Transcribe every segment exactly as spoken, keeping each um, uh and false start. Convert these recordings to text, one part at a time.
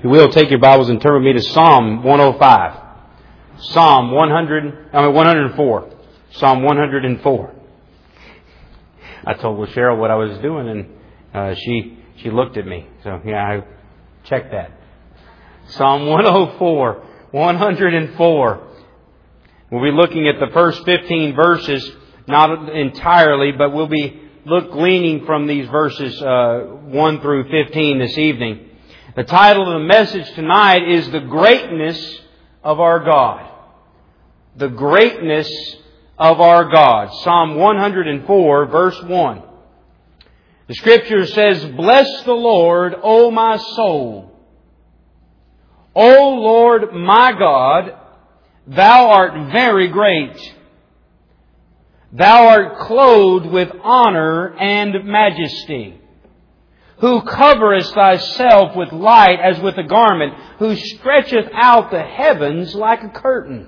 If you will, take your Bibles and turn with me to Psalm one oh five. Psalm one hundred, I mean one hundred four. Psalm one hundred four. I told Cheryl what I was doing, and uh, she she looked at me. So yeah, I checked that. Psalm one oh four, one hundred four. We'll be looking at the first fifteen verses, not entirely, but we'll be look gleaning from these verses uh, one through fifteen this evening. The title of the message tonight is The Greatness of Our God. The Greatness of Our God. Psalm one hundred four, verse one. The Scripture says, "Bless the Lord, O my soul. O Lord my God, Thou art very great. Thou art clothed with honor and majesty. Who coverest Thyself with light as with a garment, who stretcheth out the heavens like a curtain,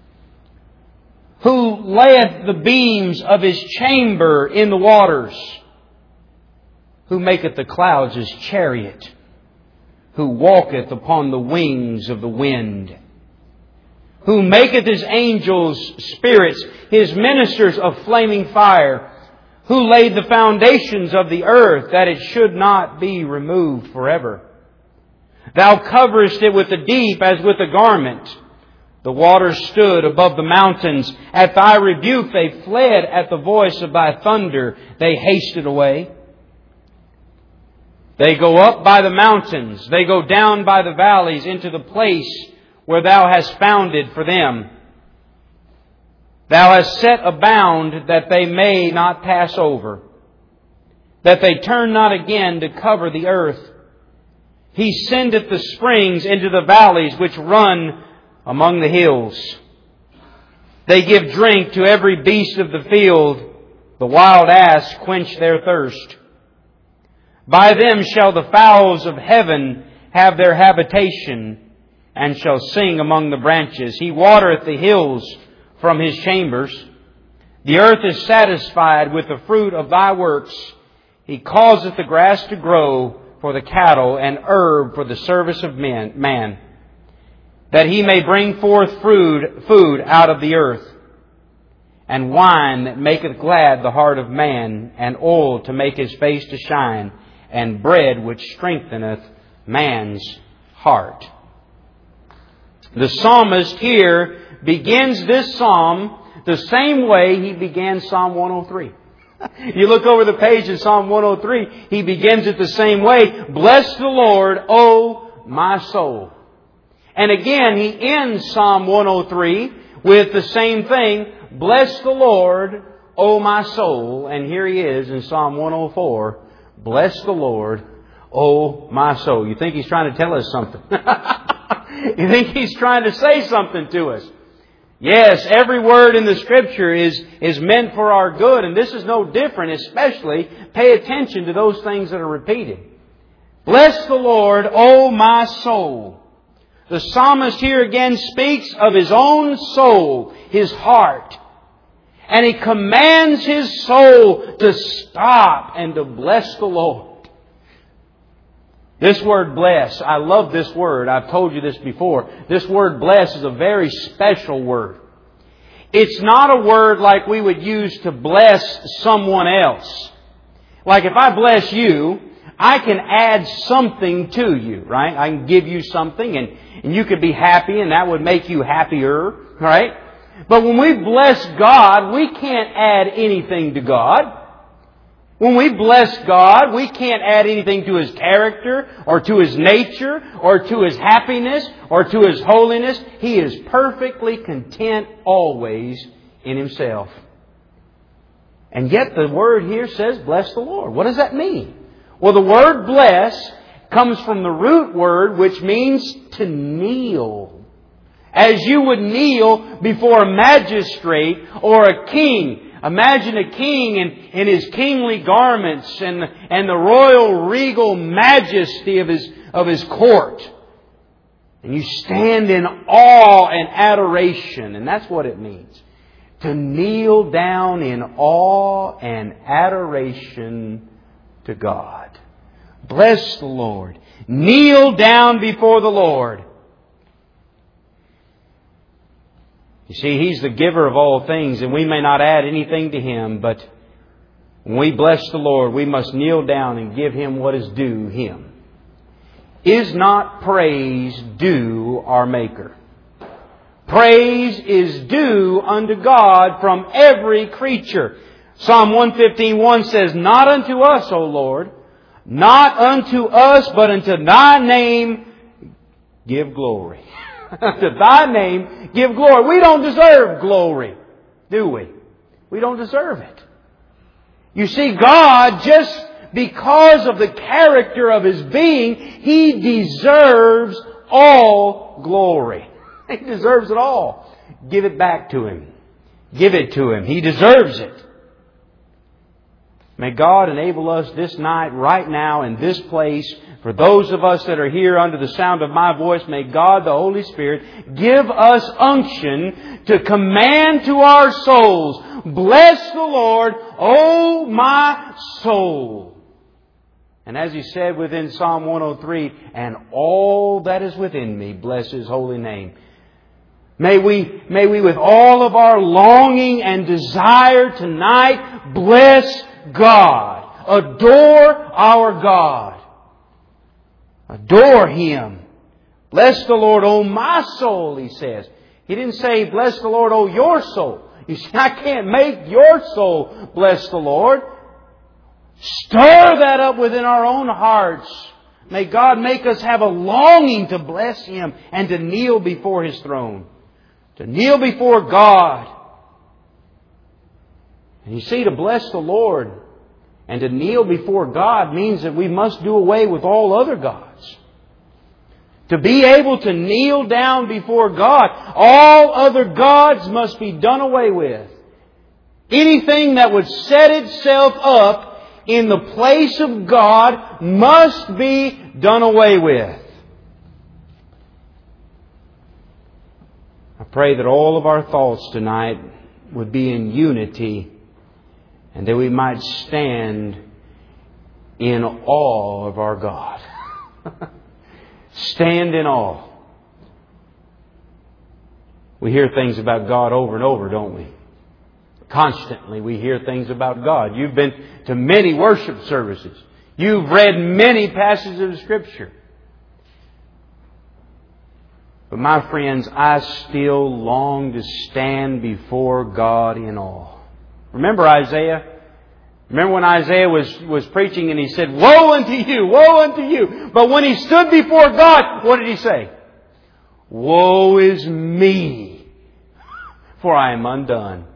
who layeth the beams of His chamber in the waters, who maketh the clouds His chariot, who walketh upon the wings of the wind, who maketh His angels spirits, His ministers of flaming fire, who laid the foundations of the earth that it should not be removed forever. Thou coverest it with the deep as with a garment. The waters stood above the mountains. At Thy rebuke they fled. At the voice of Thy thunder they hasted away. They go up by the mountains. They go down by the valleys into the place where Thou hast founded for them. Thou hast set a bound that they may not pass over, that they turn not again to cover the earth. He sendeth the springs into the valleys which run among the hills. They give drink to every beast of the field. The wild ass quench their thirst. By them shall the fowls of heaven have their habitation, and shall sing among the branches. He watereth the hills from His chambers. The earth is satisfied with the fruit of Thy works. He causeth the grass to grow for the cattle, and herb for the service of men, man, that He may bring forth food, food out of the earth, and wine that maketh glad the heart of man, and oil to make his face to shine, and bread which strengtheneth man's heart." The psalmist here begins this psalm the same way he began Psalm one oh three. You look over the page in Psalm one oh three, he begins it the same way. "Bless the Lord, O my soul." And again, he ends Psalm one oh three with the same thing. "Bless the Lord, O my soul." And here he is in Psalm one oh four. "Bless the Lord, O my soul." You think he's trying to tell us something? You think he's trying to say something to us? Yes, every word in the Scripture is, is meant for our good, and this is no different. Especially, pay attention to those things that are repeated. "Bless the Lord, O my soul." The psalmist here again speaks of his own soul, his heart. And he commands his soul to stop and to bless the Lord. This word bless, I love this word. I've told you this before. This word bless is a very special word. It's not a word like we would use to bless someone else. Like if I bless you, I can add something to you, right? I can give you something and, and you could be happy and that would make you happier, right? But when we bless God, we can't add anything to God. When we bless God, we can't add anything to His character or to His nature or to His happiness or to His holiness. He is perfectly content always in Himself. And yet the word here says, "Bless the Lord." What does that mean? Well, the word bless comes from the root word which means to kneel. As you would kneel before a magistrate or a king. Imagine a king in, in his kingly garments and, and the royal regal majesty of his, of his court. And you stand in awe and adoration. And that's what it means. To kneel down in awe and adoration to God. Bless the Lord. Kneel down before the Lord. You see, He's the giver of all things, and we may not add anything to Him, but when we bless the Lord, we must kneel down and give Him what is due Him. Is not praise due our Maker? Praise is due unto God from every creature. Psalm one fifteen one says, Not unto us, O Lord, not unto us, but unto Thy name give glory. To Thy name give glory. We don't deserve glory, do we? We don't deserve it. You see, God, just because of the character of His being, He deserves all glory. He deserves it all. Give it back to Him. Give it to Him. He deserves it. May God enable us this night, right now, in this place, for those of us that are here under the sound of my voice, may God, the Holy Spirit, give us unction to command to our souls, Bless the Lord, O my soul. And as He said within Psalm one oh three, and all that is within me, bless His holy name. May we, may we with all of our longing and desire tonight, bless God. Adore our God. Adore Him. Bless the Lord, O my soul, He says. He didn't say, bless the Lord, O your soul. You see, I can't make your soul bless the Lord. Stir that up within our own hearts. May God make us have a longing to bless Him and to kneel before His throne. To kneel before God. And you see, to bless the Lord and to kneel before God means that we must do away with all other gods. To be able to kneel down before God, all other gods must be done away with. Anything that would set itself up in the place of God must be done away with. I pray that all of our thoughts tonight would be in unity and that we might stand in awe of our God. Stand in awe. We hear things about God over and over, don't we? Constantly we hear things about God. You've been to many worship services. You've read many passages of Scripture. But my friends, I still long to stand before God in awe. Remember Isaiah? Remember when Isaiah was, was preaching and he said, woe unto you, woe unto you. But when he stood before God, what did he say? Woe is me, for I am undone.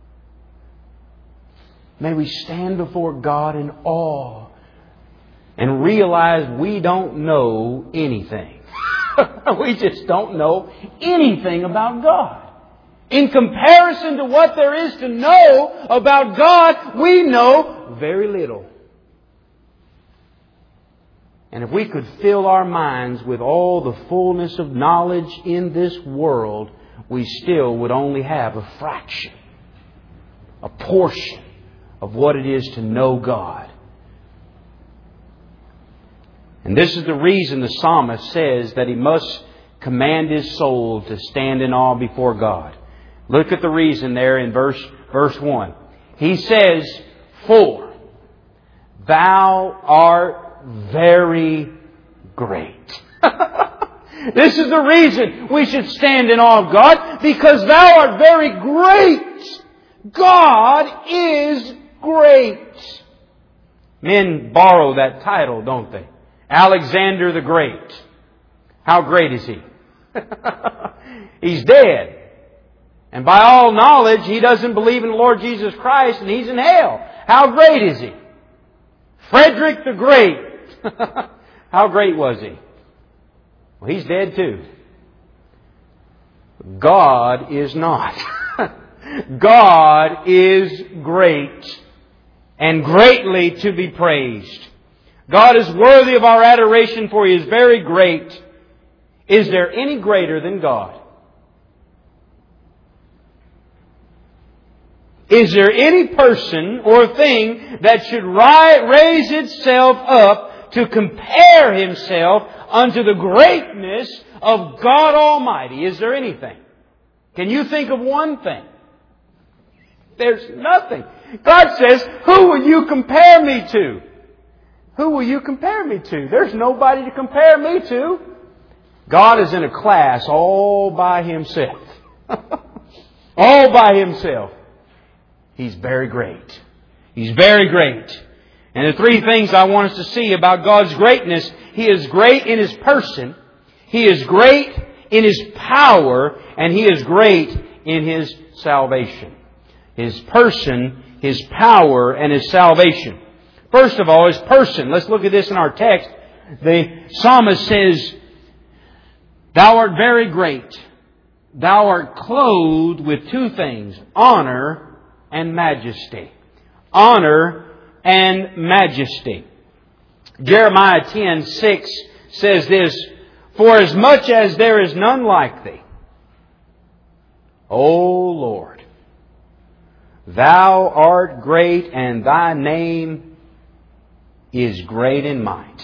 May we stand before God in awe and realize we don't know anything. We just don't know anything about God. In comparison to what there is to know about God, we know very little. And if we could fill our minds with all the fullness of knowledge in this world, we still would only have a fraction, a portion of what it is to know God. And this is the reason the psalmist says that he must command his soul to stand in awe before God. Look at the reason there in verse, verse one. He says, for Thou art very great. This is the reason we should stand in awe of God, because Thou art very great. God is great. Men borrow that title, don't they? Alexander the Great. How great is he? He's dead. And by all knowledge, he doesn't believe in the Lord Jesus Christ and he's in hell. How great is he? Frederick the Great. How great was he? Well, he's dead too. God is not. God is great and greatly to be praised. God is worthy of our adoration, for He is very great. Is there any greater than God? Is there any person or thing that should ri- raise itself up to compare himself unto the greatness of God Almighty. Is there anything? Can you think of one thing? There's nothing. God says, who will you compare me to? Who will you compare me to? There's nobody to compare me to. God is in a class all by Himself. All by Himself. He's very great. He's very great. And the three things I want us to see about God's greatness: He is great in His person, He is great in His power, and He is great in His salvation. His person, His power, and His salvation. First of all, His person. Let's look at this in our text. The psalmist says, Thou art very great. Thou art clothed with two things, honor and majesty. Honor and majesty. Jeremiah ten six says this, For as much as there is none like Thee, O Lord, Thou art great, and Thy name is great in might.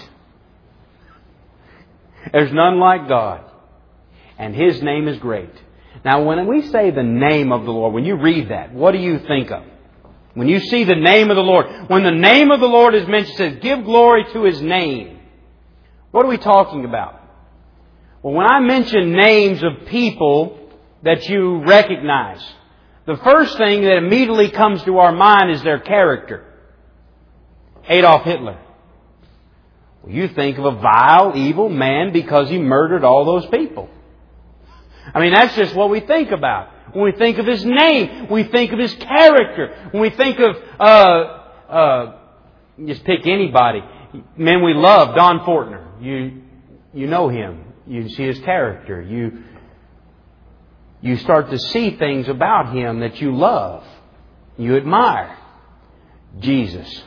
There's none like God, and His name is great. Now, when we say the name of the Lord, when you read that, what do you think of? When you see the name of the Lord, when the name of the Lord is mentioned, it says, give glory to His name. What are we talking about? Well, when I mention names of people that you recognize, the first thing that immediately comes to our mind is their character. Adolf Hitler. Well, you think of a vile, evil man because he murdered all those people. I mean, that's just what we think about. When we think of his name, we think of his character. When we think of, uh, uh, just pick anybody. Men we love, Don Fortner. You, you know him. You see his character. You, you start to see things about him that you love. You admire. Jesus.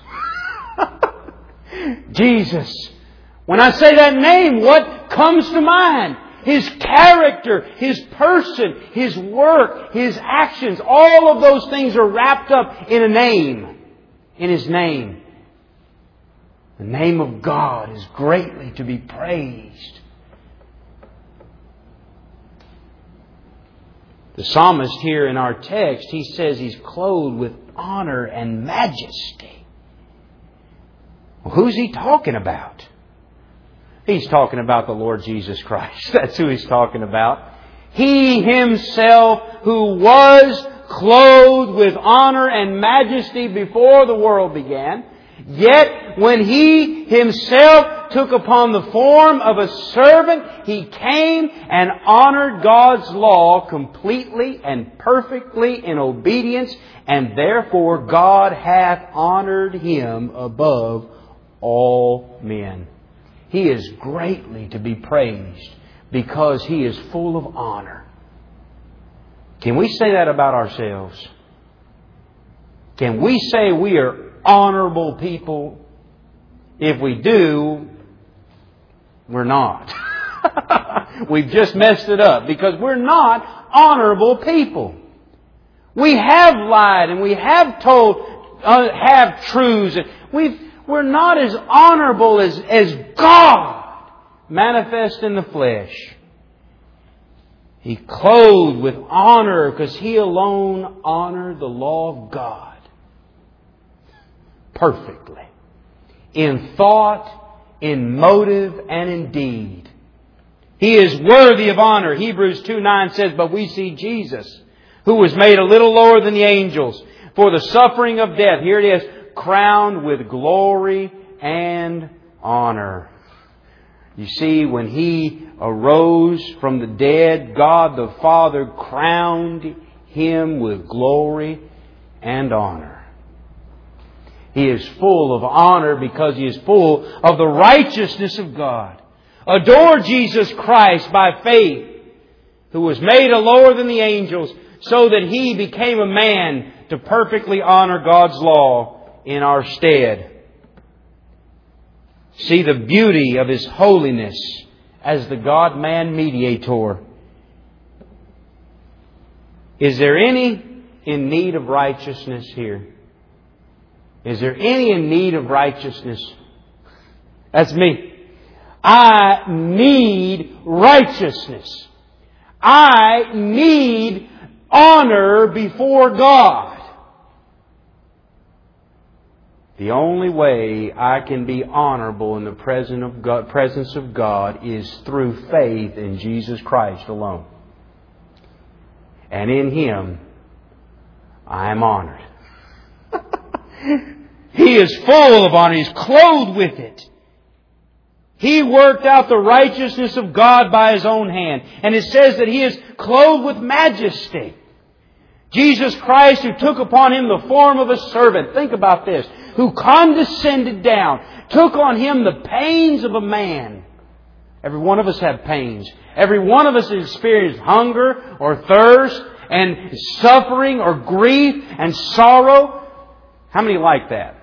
Jesus. When I say that name, what comes to mind? His character, His person, His work, His actions, all of those things are wrapped up in a name. In His name. The name of God is greatly to be praised. The psalmist here in our text, he says he's clothed with honor and majesty. Well, who's he talking about? He's talking about the Lord Jesus Christ. That's who He's talking about. He Himself who was clothed with honor and majesty before the world began. Yet when He Himself took upon the form of a servant, He came and honored God's law completely and perfectly in obedience. And therefore God hath honored Him above all men. He is greatly to be praised because He is full of honor. Can we say that about ourselves? Can we say we are honorable people? If we do, we're not. We've just messed it up because we're not honorable people. We have lied and we have told uh, half truths. We've We're not as honorable as, as God manifest in the flesh. He clothed with honor because He alone honored the law of God perfectly. In thought, in motive, and in deed. He is worthy of honor. Hebrews two nine says, But we see Jesus, who was made a little lower than the angels, for the suffering of death. Here it is. Crowned with glory and honor. You see, when He arose from the dead, God the Father crowned Him with glory and honor. He is full of honor because He is full of the righteousness of God. Adore Jesus Christ by faith, who was made a lower than the angels, so that He became a man to perfectly honor God's law in our stead. See the beauty of His holiness as the God-man mediator. Is there any in need of righteousness here? Is there any in need of righteousness? That's me. I need righteousness. I need honor before God. The only way I can be honorable in the presence of God, presence of God is through faith in Jesus Christ alone. And in Him, I am honored. He is full of honor. He's clothed with it. He worked out the righteousness of God by His own hand. And it says that He is clothed with majesty. Jesus Christ, who took upon Him the form of a servant. Think about this. Who condescended down. Took on Him the pains of a man. Every one of us have pains. Every one of us has experienced hunger or thirst and suffering or grief and sorrow. How many like that?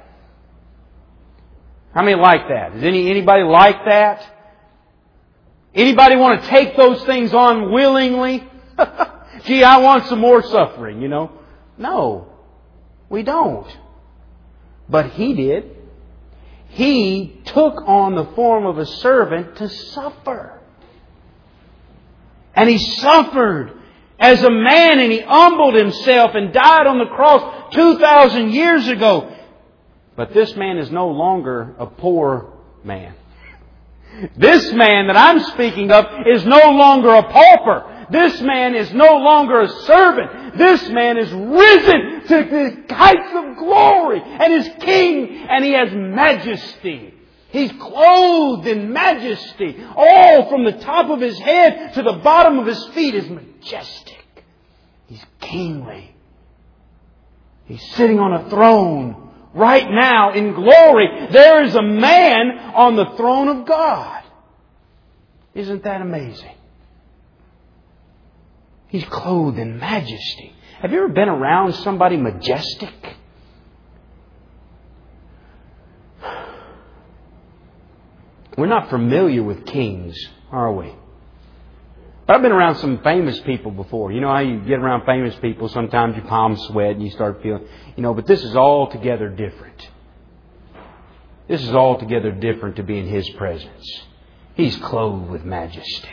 How many like that? Does any, anybody like that? Anybody want to take those things on willingly? Gee, I want some more suffering, you know. No, we don't. But He did. He took on the form of a servant to suffer. And He suffered as a man, and He humbled Himself and died on the cross two thousand years ago. But this man is no longer a poor man. This man that I'm speaking of is no longer a pauper. This man is no longer a servant. This man is risen to the heights of glory and is king, and He has majesty. He's clothed in majesty. All from the top of His head to the bottom of His feet is majestic. He's kingly. He's sitting on a throne. Right now, in glory, there is a man on the throne of God. Isn't that amazing? He's clothed in majesty. Have you ever been around somebody majestic? We're not familiar with kings, are we? But I've been around some famous people before. You know how you get around famous people, sometimes your palms sweat and you start feeling, you know, but this is altogether different. This is altogether different to be in His presence. He's clothed with majesty.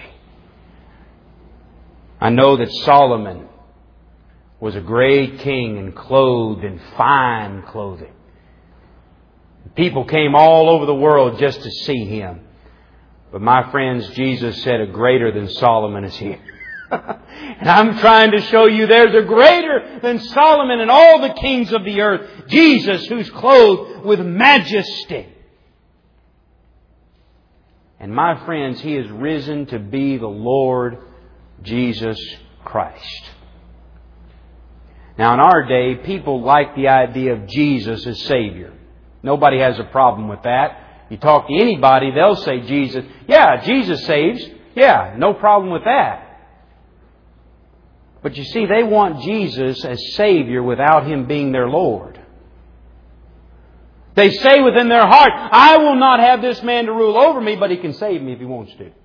I know that Solomon was a great king and clothed in fine clothing. People came all over the world just to see him. But my friends, Jesus said a greater than Solomon is here. And I'm trying to show you there's a greater than Solomon and all the kings of the earth. Jesus, who's clothed with majesty. And my friends, He is risen to be the Lord Jesus Christ. Now in our day, people like the idea of Jesus as Savior. Nobody has a problem with that. You talk to anybody, they'll say Jesus. Yeah, Jesus saves. Yeah, no problem with that. But you see, they want Jesus as Savior without Him being their Lord. They say within their heart, I will not have this man to rule over me, but He can save me if He wants to.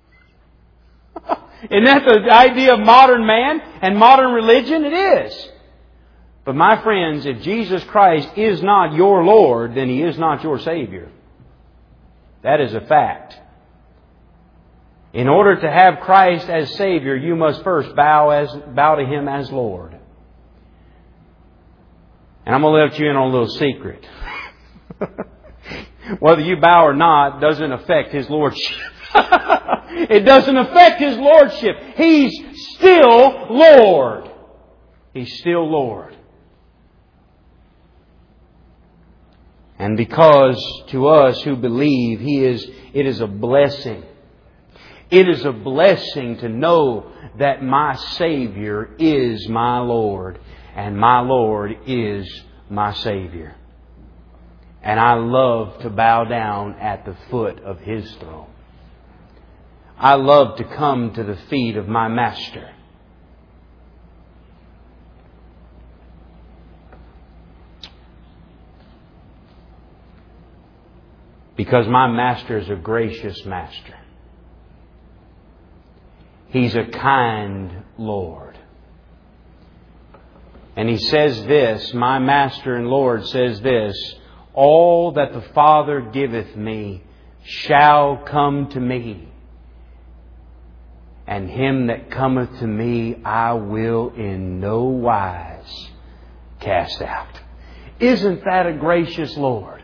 Isn't that the idea of modern man and modern religion? It is. But my friends, if Jesus Christ is not your Lord, then He is not your Savior. That is a fact. In order to have Christ as Savior, you must first bow as bow to Him as Lord. And I'm going to let you in on a little secret. Whether you bow or not doesn't affect His Lordship. It doesn't affect His Lordship. He's still Lord. He's still Lord. And because to us who believe, He is, it is a blessing. It is a blessing to know that my Savior is my Lord. And my Lord is my Savior. And I love to bow down at the foot of His throne. I love to come to the feet of my Master. Because my Master is a gracious Master. He's a kind Lord. And He says this, my Master and Lord says this, all that the Father giveth me shall come to me. And him that cometh to me I will in no wise cast out. Isn't that a gracious Lord?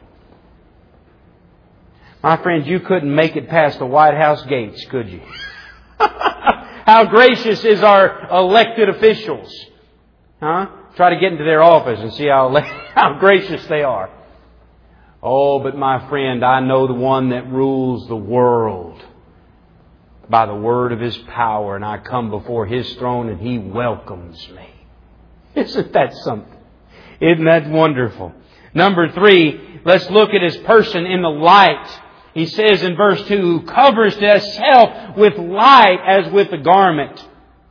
My friends, you couldn't make it past the White House gates, could you? How gracious is our elected officials. Huh? Try to get into their office and see how, how gracious they are. Oh, but my friend, I know the one that rules the world by the word of His power, and I come before His throne and He welcomes me. Isn't that something? Isn't that wonderful? Number three, let's look at His person in the light. He says in verse two, who covers Himself with light as with a garment.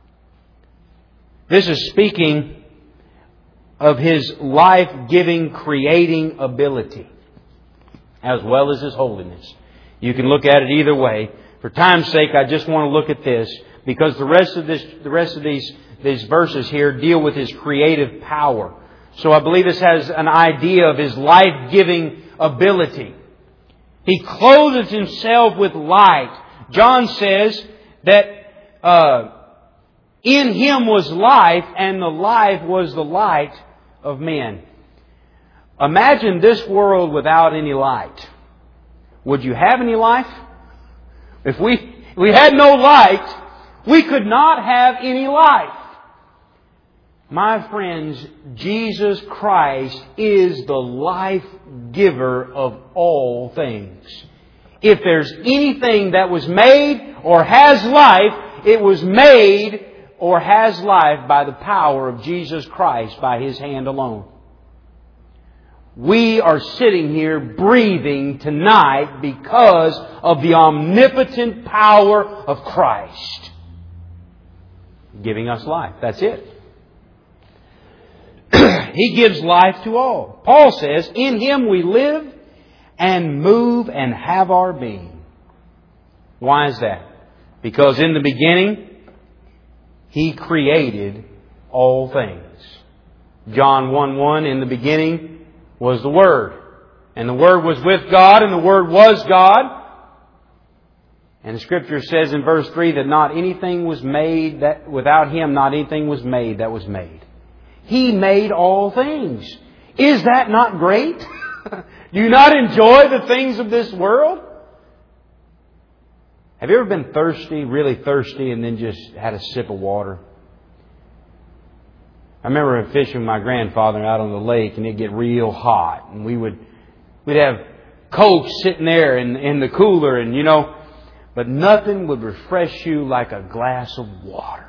This is speaking of His life-giving, creating ability, as well as His holiness. You can look at it either way. For time's sake, I just want to look at this, because the rest of this, the rest of these, these verses here deal with His creative power. So I believe this has an idea of His life-giving ability. He clothes Himself with light. John says that uh, in Him was life, and the life was the light of men. Imagine this world without any light. Would you have any life? If we, if we had no light, we could not have any life. My friends, Jesus Christ is the life giver of all things. If there's anything that was made or has life, it was made or has life by the power of Jesus Christ, by His hand alone. We are sitting here breathing tonight because of the omnipotent power of Christ giving us life. That's it. He gives life to all. Paul says, in Him we live and move and have our being. Why is that? Because in the beginning, He created all things. John one one, in the beginning was the Word. And the Word was with God, and the Word was God. And the Scripture says in verse three that not anything was made that without Him, not anything was made that was made. He made all things. Is that not great? Do you not enjoy the things of this world? Have you ever been thirsty, really thirsty, and then just had a sip of water? I remember fishing with my grandfather out on the lake, and it'd get real hot, and we would we'd have Coke sitting there in in the cooler, and you know, but nothing would refresh you like a glass of water.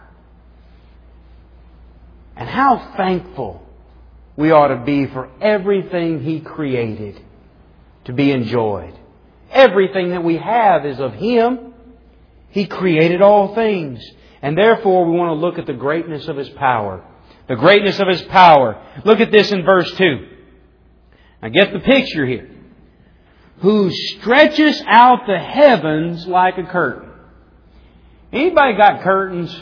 And how thankful we ought to be for everything He created to be enjoyed. Everything that we have is of Him. He created all things. And therefore we want to look at the greatness of His power. The greatness of His power. Look at this in verse two. Now get the picture here. Who stretches out the heavens like a curtain. Anybody got curtains?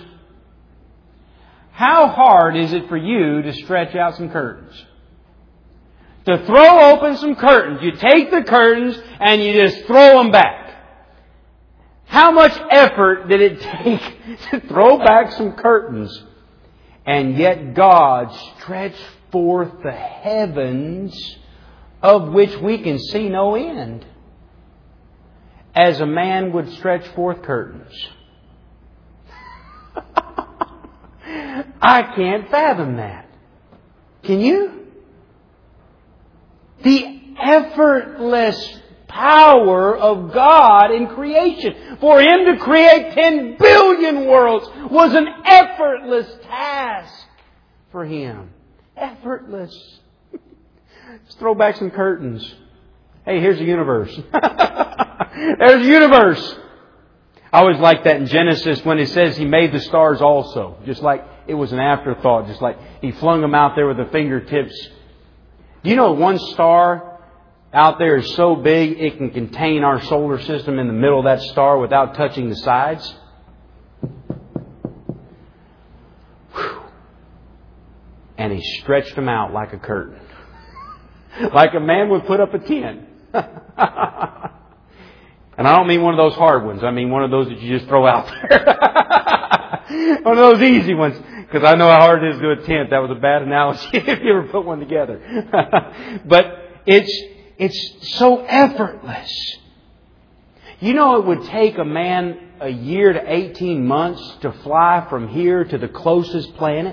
How hard is it for you to stretch out some curtains? To throw open some curtains. You take the curtains and you just throw them back. How much effort did it take to throw back some curtains? And yet God stretched forth the heavens, of which we can see no end, as a man would stretch forth curtains. I can't fathom that. Can you? The effortless power of God in creation. For Him to create ten billion worlds was an effortless task for Him. Effortless. Let's throw back some curtains. Hey, here's the universe. There's the universe. I always like that in Genesis when it says He made the stars also. Just like it was an afterthought. Just like He flung them out there with the fingertips. Do you know one star out there is so big it can contain our solar system in the middle of that star without touching the sides? Whew. And He stretched them out like a curtain. Like a man would put up a tent. And I don't mean one of those hard ones. I mean one of those that you just throw out there. One of those easy ones. Because I know how hard it is to do a tent. That was a bad analogy if you ever put one together. But it's, it's so effortless. You know it would take a man a year to eighteen months to fly from here to the closest planet?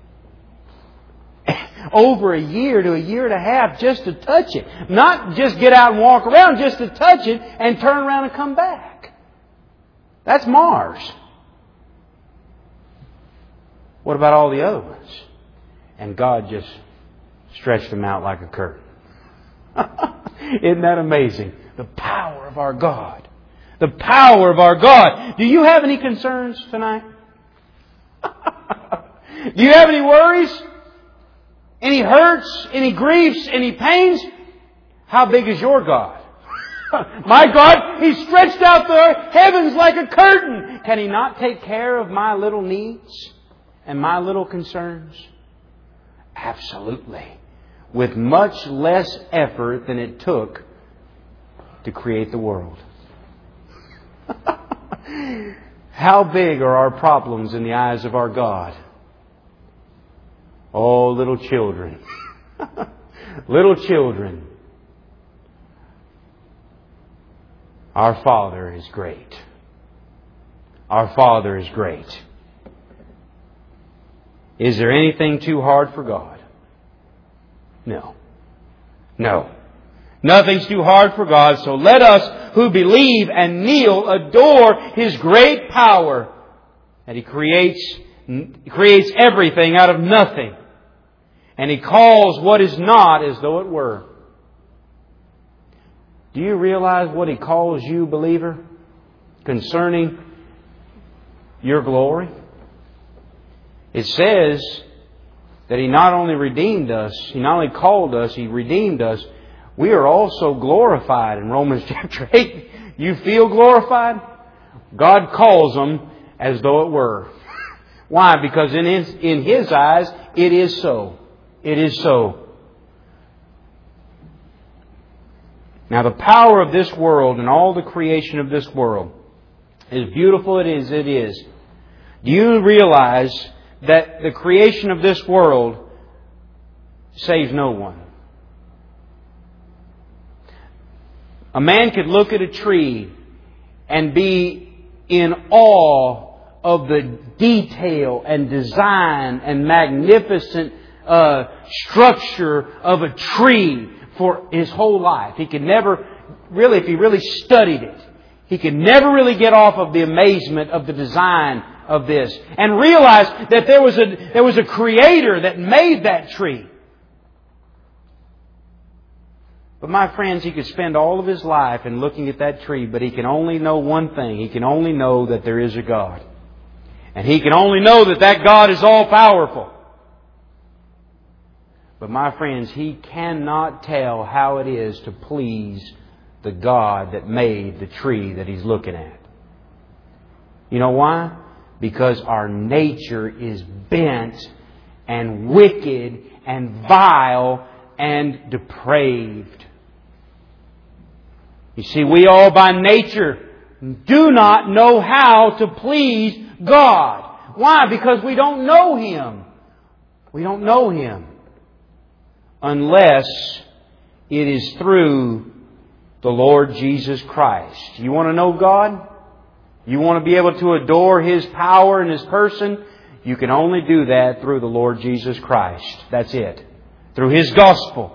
Over a year to a year and a half just to touch it. Not just get out and walk around, just to touch it and turn around and come back. That's Mars. What about all the other ones? And God just stretched them out like a curtain. Isn't that amazing? The power of our God. The power of our God. Do you have any concerns tonight? Do you have any worries? Any hurts? Any griefs? Any pains? How big is your God? My God, He stretched out the heavens like a curtain. Can He not take care of my little needs and my little concerns? Absolutely. With much less effort than it took to create the world. How big are our problems in the eyes of our God? Oh, little children. Little children. Our Father is great. Our Father is great. Is there anything too hard for God? No. No. Nothing's too hard for God, so let us who believe and kneel adore His great power. And He creates, creates everything out of nothing. And He calls what is not as though it were. Do you realize what He calls you, believer, concerning your glory? It says that He not only redeemed us, He not only called us, He redeemed us. We are also glorified in Romans chapter eight. You feel glorified? God calls them as though it were. Why? Because in His, in His eyes, it is so. It is so. Now the power of this world and all the creation of this world, as beautiful it is, it is. Do you realize that the creation of this world saves no one? A man could look at a tree and be in awe of the detail and design and magnificent uh, structure of a tree for his whole life. He could never, really, if he really studied it, he could never really get off of the amazement of the design of this and realize that there was a there was a Creator that made that tree. But my friends, he could spend all of his life in looking at that tree, but he can only know one thing. He can only know that there is a God. And he can only know that that God is all-powerful. But my friends, he cannot tell how it is to please the God that made the tree that he's looking at. You know why? Because our nature is bent and wicked and vile and depraved. You see, we all by nature do not know how to please God. Why? Because we don't know Him. We don't know Him unless it is through the Lord Jesus Christ. You want to know God? You want to be able to adore His power and His person? You can only do that through the Lord Jesus Christ. That's it. Through His gospel.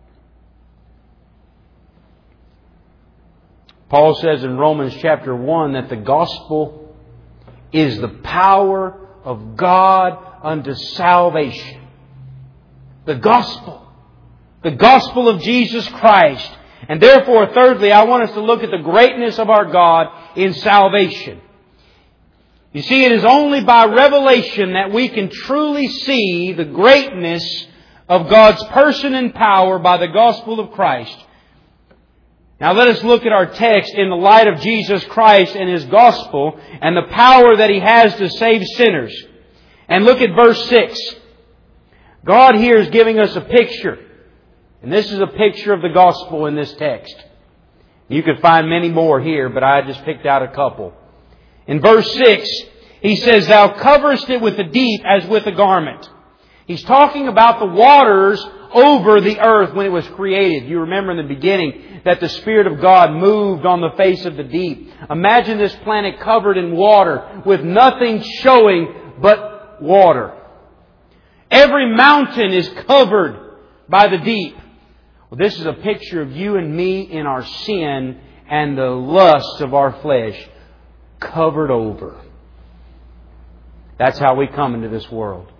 Paul says in Romans chapter one that the gospel is the power of God unto salvation. The gospel. The gospel of Jesus Christ. And therefore, thirdly, I want us to look at the greatness of our God in salvation. You see, it is only by revelation that we can truly see the greatness of God's person and power by the gospel of Christ. Now let us look at our text in the light of Jesus Christ and His gospel and the power that He has to save sinners. And look at verse six. God here is giving us a picture. And this is a picture of the gospel in this text. You could find many more here, but I just picked out a couple. In verse six, He says, Thou coverest it with the deep as with a garment. He's talking about the waters over the earth when it was created. You remember in the beginning that the Spirit of God moved on the face of the deep. Imagine this planet covered in water with nothing showing but water. Every mountain is covered by the deep. Well, this is a picture of you and me in our sin and the lusts of our flesh covered over. That's how we come into this world.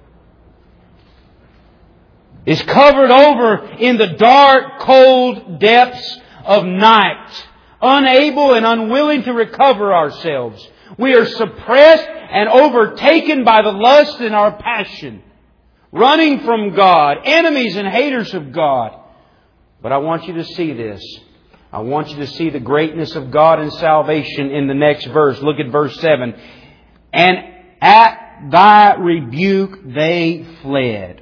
Is covered over in the dark, cold depths of night, unable and unwilling to recover ourselves. We are suppressed and overtaken by the lust in our passion, running from God, enemies and haters of God. But I want you to see this. I want you to see the greatness of God and salvation in the next verse. Look at verse seven. And at Thy rebuke they fled.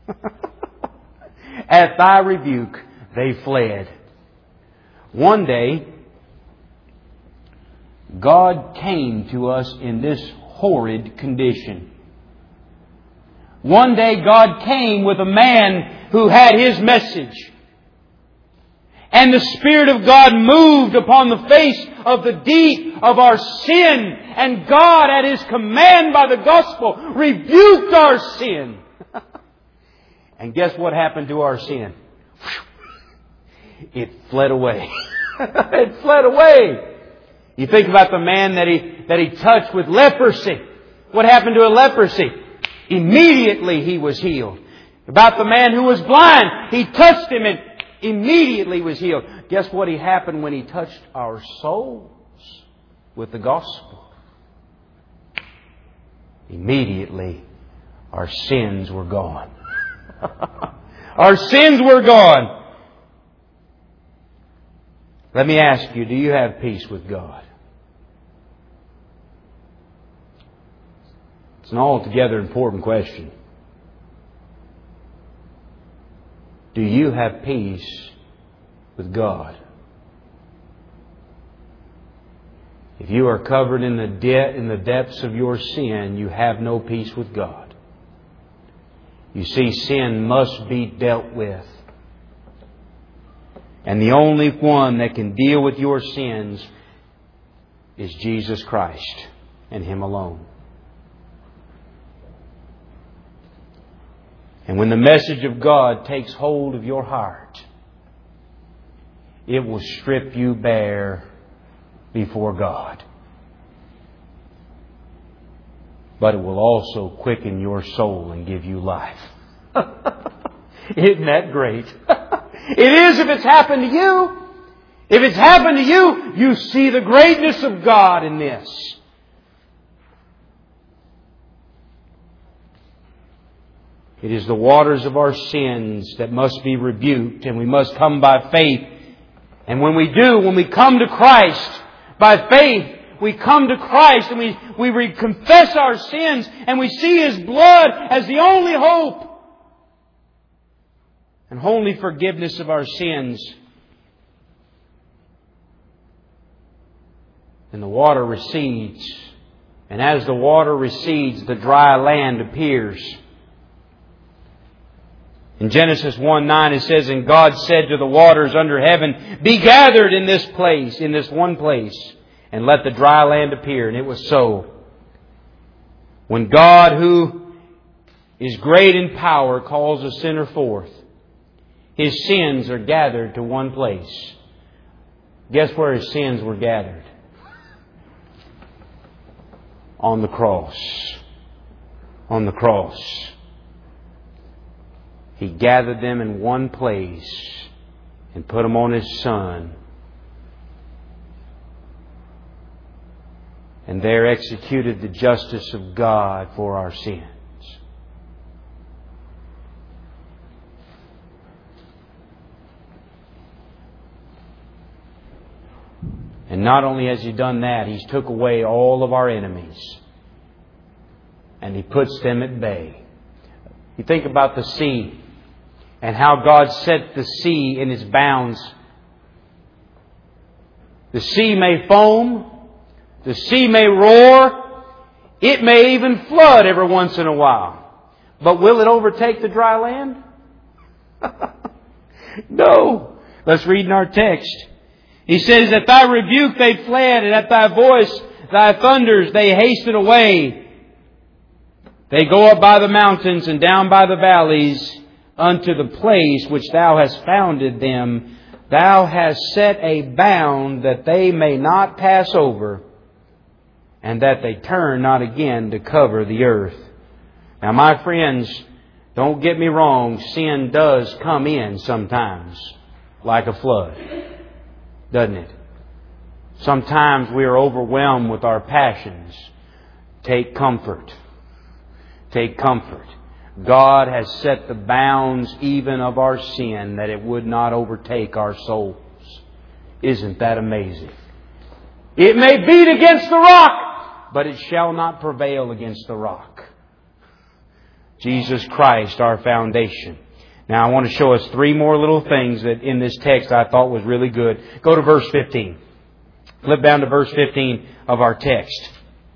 At Thy rebuke they fled. One day, God came to us in this horrid condition. One day God came with a man who had His message. And the Spirit of God moved upon the face of the deep of our sin. And God, at His command by the gospel, rebuked our sin. And guess what happened to our sin? It fled away. It fled away. You think about the man that he, that he touched with leprosy. What happened to a leprosy? Immediately he was healed. About the man who was blind, he touched him and immediately was healed. Guess what he happened when He touched our souls with the gospel? Immediately our sins were gone. Our sins were gone. Let me ask you, do you have peace with God? It's an altogether important question. Do you have peace with God? If you are covered in the de- in the depths of your sin, you have no peace with God. You see, sin must be dealt with. And the only one that can deal with your sins is Jesus Christ and Him alone. And when the message of God takes hold of your heart, it will strip you bare before God. But it will also quicken your soul and give you life. Isn't that great? It is if it's happened to you. If it's happened to you, you see the greatness of God in this. It is the waters of our sins that must be rebuked, and we must come by faith. And when we do, when we come to Christ by faith, we come to Christ and we, we confess our sins and we see His blood as the only hope and only forgiveness of our sins. And the water recedes. And as the water recedes, the dry land appears. In Genesis one nine it says, And God said to the waters under heaven, Be gathered in this place, in this one place, and let the dry land appear. And it was so. When God, who is great in power, calls a sinner forth, his sins are gathered to one place. Guess where his sins were gathered? On the cross. On the cross. He gathered them in one place and put them on His Son. And there executed the justice of God for our sins. And not only has He done that, He's took away all of our enemies. And He puts them at bay. You think about the sea and how God set the sea in its bounds. The sea may foam. The sea may roar. It may even flood every once in a while. But will it overtake the dry land? No. Let's read in our text. He says, "At thy rebuke they fled, and at thy voice, thy thunders, they hasted away. They go up by the mountains and down by the valleys unto the place which thou hast founded them. Thou hast set a bound that they may not pass over, and that they turn not again to cover the earth." Now, my friends, don't get me wrong, sin does come in sometimes like a flood, doesn't it? Sometimes we are overwhelmed with our passions. Take comfort. Take comfort. God has set the bounds even of our sin that it would not overtake our souls. Isn't that amazing? It may beat against the rock, but it shall not prevail against the rock. Jesus Christ, our foundation. Now I want to show us three more little things that in this text I thought was really good. Go to verse fifteen. Flip down to verse fifteen of our text.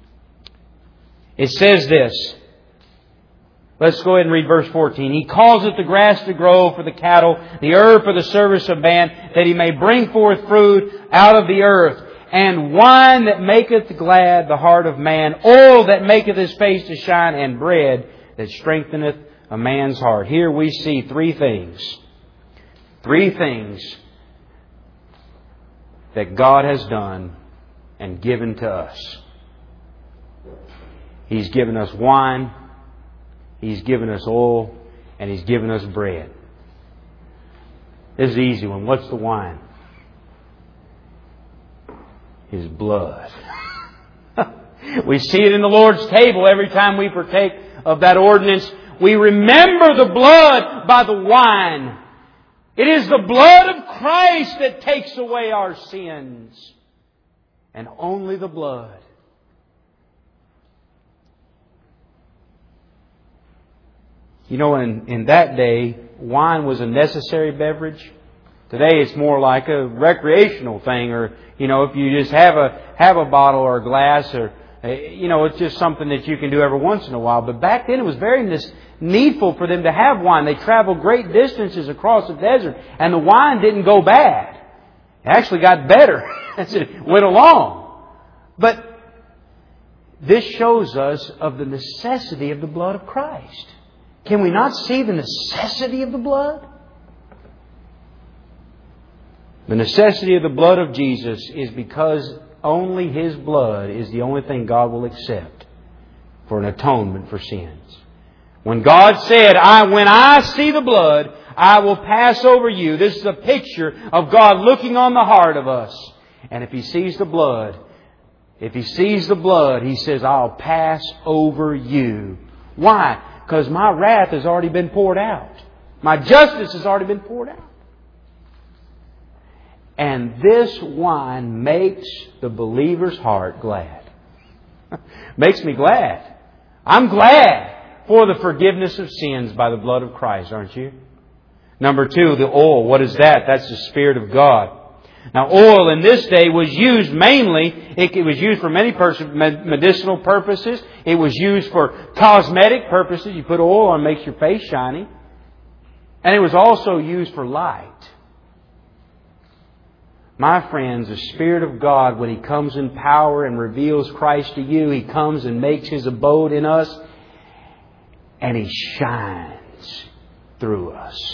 It says this. Let's go ahead and read verse fourteen. "He causeth the grass to grow for the cattle, the herb for the service of man, that he may bring forth fruit out of the earth, and wine that maketh glad the heart of man, oil that maketh his face to shine, and bread that strengtheneth a man's heart." Here we see three things. Three things that God has done and given to us. He's given us wine, He's given us oil, and He's given us bread. This is the easy one. What's the wine? His blood. We see it in the Lord's table every time we partake of that ordinance. We remember the blood by the wine. It is the blood of Christ that takes away our sins. And only the blood. You know, in, in that day, wine was a necessary beverage. Today it's more like a recreational thing, or, you know, if you just have a, have a bottle or a glass, or, you know, it's just something that you can do every once in a while. But back then it was very needful for them to have wine. They traveled great distances across the desert, and the wine didn't go bad. It actually got better as it went along. But this shows us of the necessity of the blood of Christ. Can we not see the necessity of the blood? The necessity of the blood of Jesus is because only His blood is the only thing God will accept for an atonement for sins. When God said, I, when I see the blood, I will pass over you. This is a picture of God looking on the heart of us. And if He sees the blood, if He sees the blood, He says, I'll pass over you. Why? Because my wrath has already been poured out. My justice has already been poured out. And this wine makes the believer's heart glad. Makes me glad. I'm glad for the forgiveness of sins by the blood of Christ, aren't you? Number two, the oil. What is that? That's the Spirit of God. Now, oil in this day was used mainly, it was used for many medicinal purposes. It was used for cosmetic purposes. You put oil on, it makes your face shiny. And it was also used for light. My friends, the Spirit of God, when He comes in power and reveals Christ to you, He comes and makes His abode in us, and He shines through us.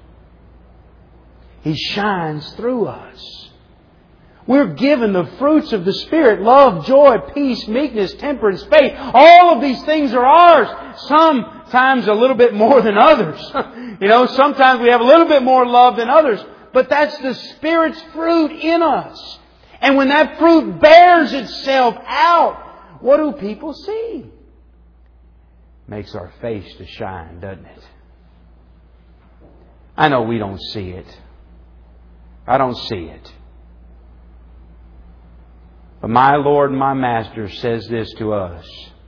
He shines through us. We're given the fruits of the Spirit: love, joy, peace, meekness, temperance, faith. All of these things are ours. Sometimes a little bit more than others. You know, sometimes we have a little bit more love than others. But that's the Spirit's fruit in us. And when that fruit bears itself out, what do people see? Makes our face to shine, doesn't it? I know we don't see it. I don't see it. But my Lord and my Master says this to us: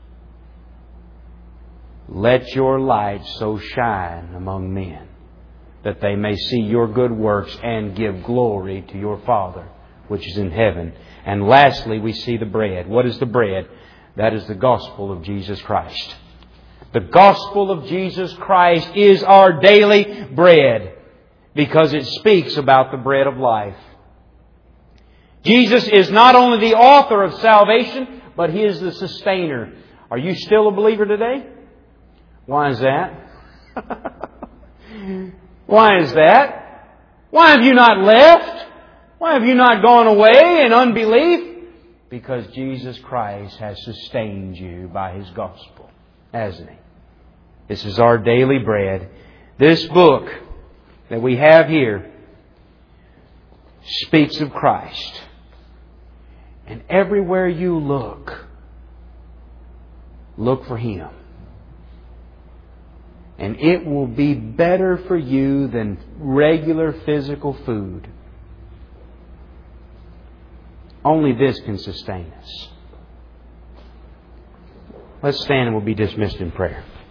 let your light so shine among men that they may see your good works and give glory to your Father which is in heaven. And lastly, we see the bread. What is the bread? That is the gospel of Jesus Christ. The gospel of Jesus Christ is our daily bread because it speaks about the bread of life. Jesus is not only the author of salvation, but He is the sustainer. Are you still a believer today? Why is that? Why is that? Why have you not left? Why have you not gone away in unbelief? Because Jesus Christ has sustained you by His gospel, hasn't He? This is our daily bread. This book that we have here speaks of Christ. And everywhere you look, look for Him. And it will be better for you than regular physical food. Only this can sustain us. Let's stand and we'll be dismissed in prayer.